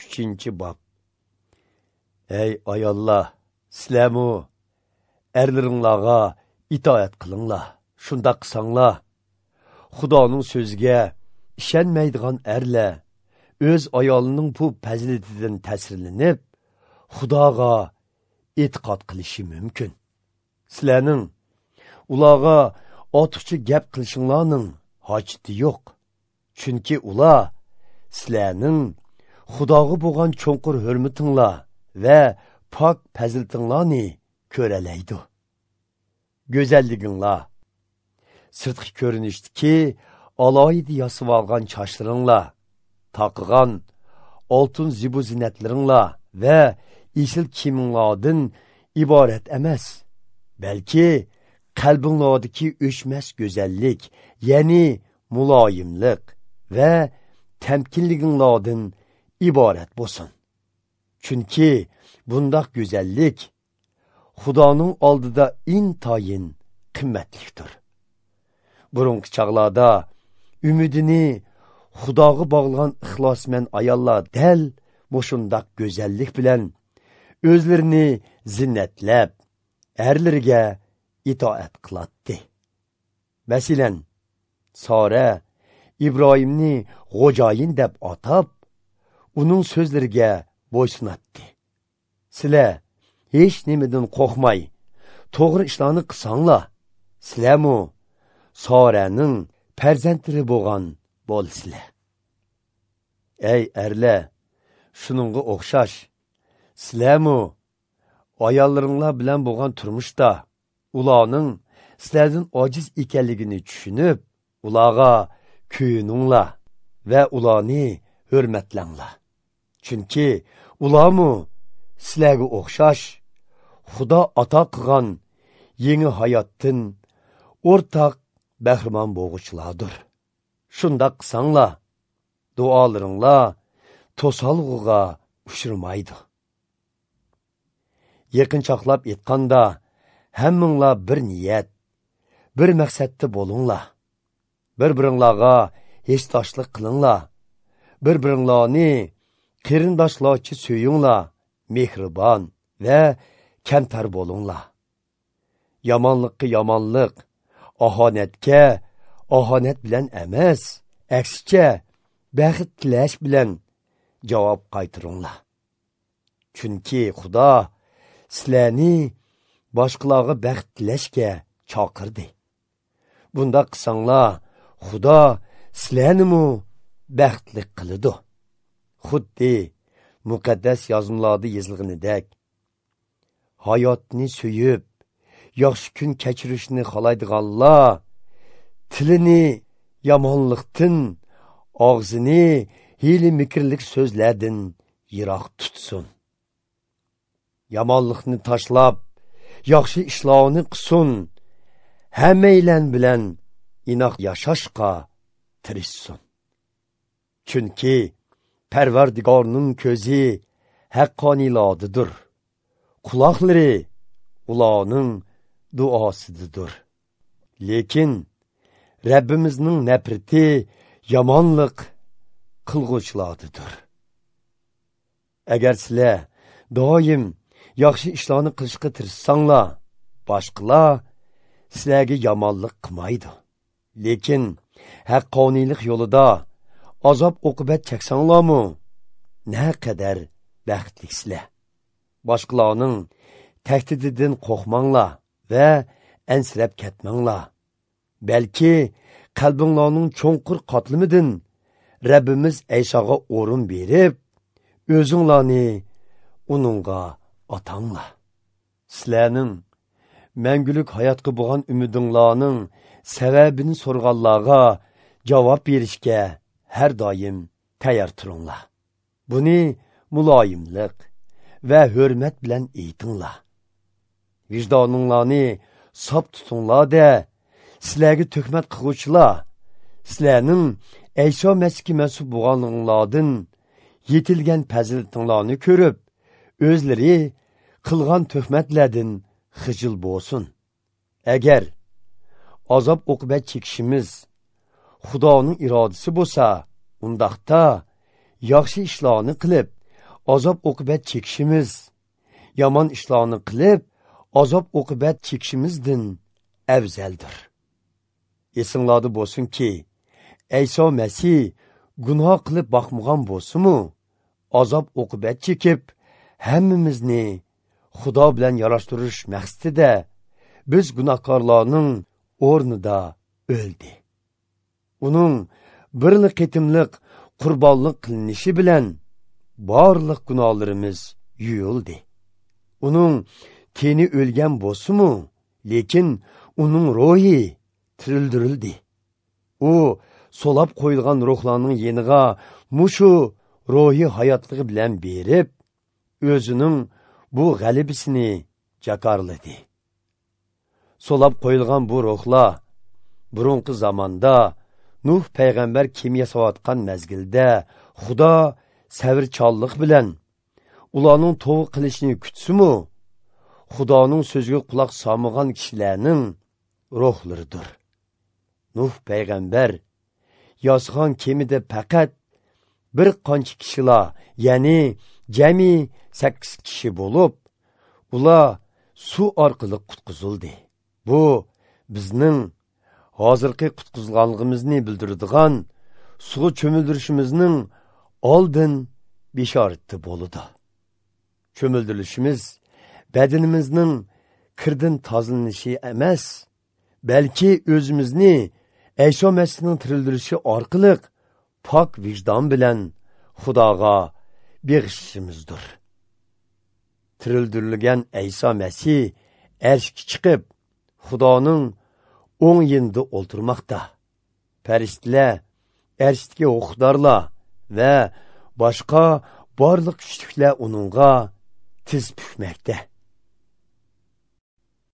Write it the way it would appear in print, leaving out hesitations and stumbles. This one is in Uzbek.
3-bob. Ey ayollar, sizlarmu erlaringlarga itoat qilinglar. Shunda qilsanglar, Xudoning so'ziga ishonmaydigan erlar o'z ayolining bu fazilatidan ta'sirlanib, Xudoga e'tiqod qilishi mumkin. Sizlarning ularga ortiqcha gap qilishinglarning hojati yo'q. Chunki ular sizlarning Xudoga bo'lgan cho'nqur hurmatinglar va pok fazilatinglarni ko'ralaydi. Go'zalliginglar, sirtqi ko'rinishdiki aloyida yasab olgan sochlaringlar, taqıgan oltin zibu zinatlaringlar va esil kiyiminglardan iborat emas, balki qalbinglardagi o'chmas go'zallik, ya'ni muloyimlik va temkinliginglardan iborat bo'lsin. Chunki bundoq go'zallik Xudoning oldida intayin qimmatlidir. Burungi chaqlarda umidini Xudoga bog'lagan ixlosmand ayollar dal mushundaq go'zallik bilan o'zlarini zinnatlab, erlariga itoat qilatdi. Masalan, Sora İbrahimni Xo'jayin deb atab, uning so'zlariga bo'ysunatdi. Sizlar hech nimadan qo'rqmay, to'g'ri ishlarni qilsanglar, sizlarmu Soraning farzandlari bo'lgan bo'lsizlar. Ey erlar, shuningga o'xshash, sizlarmu ayollaringlar bilan bo'lgan turmushda ularning sizlardan ojiz ekanligini tushunib, ularga kuyininglar va ularni hurmatlanglar. Chunki ularmu sizlarga o'xshash Xudo ato qilgan yangi hayotdan o'rtaq bahramon bo'lg'uchilardir. Shunda qilsanglar, duolaringlar to'salg'uga uchirmaydi. Yaqinchoqlab aytganda, hammanglar bir niyat, bir maqsadda bo'linglar. Bir-biringlarga hechdoshlik qilinglar. Bir-biringlarni qarindoshlarcha so'yinglar, mehribon va kamtar bo'linglar. Yomonlikka yomonlik, ahonatga ahonat bilan emas, aksicha baxt tilash bilan javob qaytaringlar. Chunki Xudo sizlarni boshqalarga baxt tilashga chaqirdi. Bunda qilsanglar, Xudo sizlarni baxtli qiladi. Xuddi muqaddas yozmalarda yozilganidek, hayotni suyib, yaxshi kun kechirishni xohlaydiganlar tilini yomonlikdan, og'zini hiyli mikrlik so'zlardan yiroq tutsin. Yomonlikni tashlab, yaxshi ishlarni qilsin. Hammaylar bilan inoq yashashga tirishsin. Chunki Parvardigorning ko'zi haqqoniylardadir. Quloqlari ularning duosidadir. Lekin Rabbimizning nafrati yomonlik qilg'uvchilardadir. Agar sizlar doim yaxshi ishlarni qilishga tirishsanglar, boshqalar sizlarga yomonlik qilmaydi. Lekin haqqoniylik yo'lida azob oqibat cheksanglarmi, naqadar baxtlisizlar. Boshqalarning tahdididan qo'rqmanglar va ansirab ketmanglar. Balki qalbinglarning cho'nqur qotlimidan Rabbimiz Aysoga o'rin berib, o'zinglarni uningga atanglar. Sizlarning mangulik hayotga bo'lgan umidinglarning sababini so'rganlarga javob berishga har doim tayyor turinglar. Buni muloyimlik va hurmat bilan aytinglar. Vijdoninglarni sop tutinglar-da, sizlarga tuhmat qiluvchilar, sizlarning Ayso Masihga mansub bo'lganinglardan yetilgan fazilatinglarni ko'rib, o'zlari qilgan tuhmatlardan xijil bo'lsin. Agar azob oqibat chekishimiz Xudoning irodasi bo'lsa, undaqda yaxshi ishlarni qilib, azob oqibat chekishimiz, yomon ishlarni qilib, azob oqibat chekishimizdan afzaldir. Esinglarda bo'lsin-ki, Ayso Masih gunoh qilib boqmagan bo'lsa-mu, azob oqibat chekib, hammamizni Xudo bilan yarashtirish maqsadida biz gunohkorlarning o'rnida o'ldi. Uning birli qitimliq qurbonlik qilinishi bilan barliq gunohlarimiz yuyildi. Uning teni o'lgan bo'lsa-mu, lekin uning ruhi tirildirildi. U solab qo'yilgan ruhlarning yeniga mushu ruhi hayotligi bilan berib, o'zining bu g'alabasini jakarladi. Solab qo'yilgan bu ruhlar burunqi zamonda Nuh payg'ambar kim yasayotgan mezgilda Xudo savrchanlik bilan ularning to'g'ri qilishini kutsa-mu, Xudoning so'ziga quloq solmagan kishilarning ruhlaridir. Nuh payg'ambar yozgan kemida faqat bir qancha kishilar, ya'ni jami 8 kishi bo'lib, ular suv orqali qutqizildi. Bu bizning hozirgi qutqizilganligimizni bildiradigan suv cho'mildirishimizning oldin bishorati bo'ladi. Cho'mildirishimiz badanimizning kirdan tozalanishi emas, balki o'zimizni Ayso Masihning tirildirishi orqali pok vijdon bilan Xudoga beg'ishimizdir. Tirildirilgan Ayso Masih arshga chiqib, Xudoning o'ng yonida o'ltirmoqda. Farishtalar, arshdagi huquqdorlar va boshqa barliq kuchliklar uningga tiz pukmoqda.